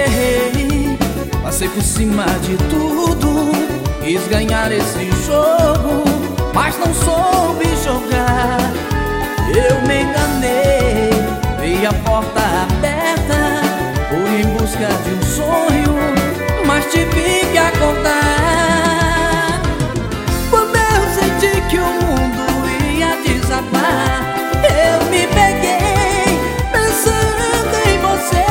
errei, passei por cima de tudo, quis ganhar esse jogo, mas não soube jogar. Eu me enganei, vi a porta aberta, fui em busca de um sonho, mas tive que acordar. Quando eu senti que o mundo ia desabar, eu me peguei pensando em você.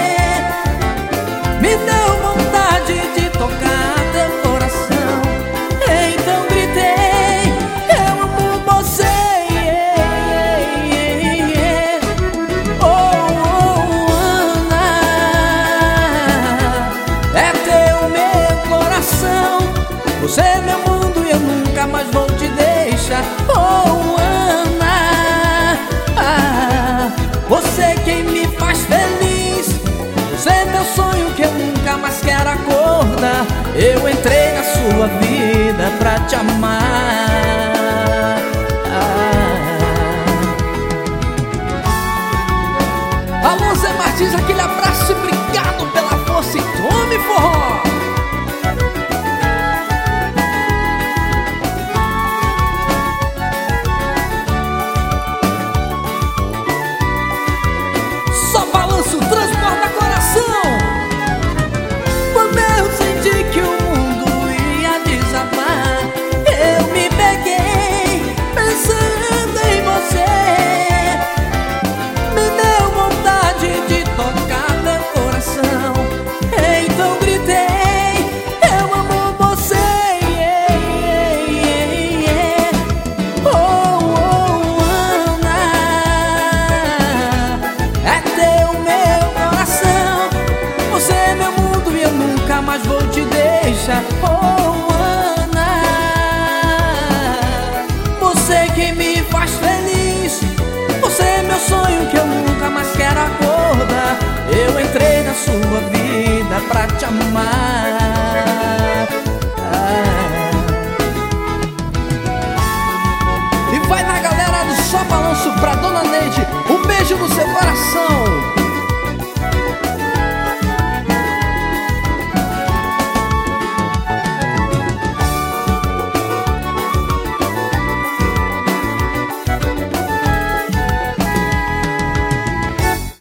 Me deu vontade de tocar teu coração, então gritei: eu amo você. Oh, Ana, é teu meu coração, você é meu mundo e eu nunca mais vou te deixar. Oh, Ana, você é quem me faz feliz, você é meu sonho que eu nunca mais quero acordar. Eu entrei na sua vida pra te amar.